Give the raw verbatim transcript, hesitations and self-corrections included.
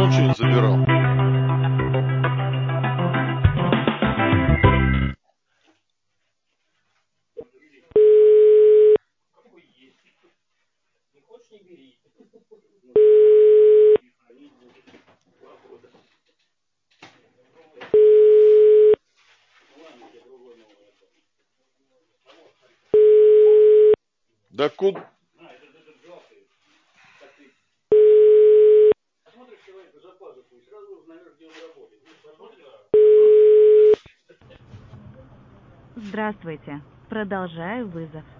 вообще не забирал. Да куда? Здравствуйте. Продолжаю вызов.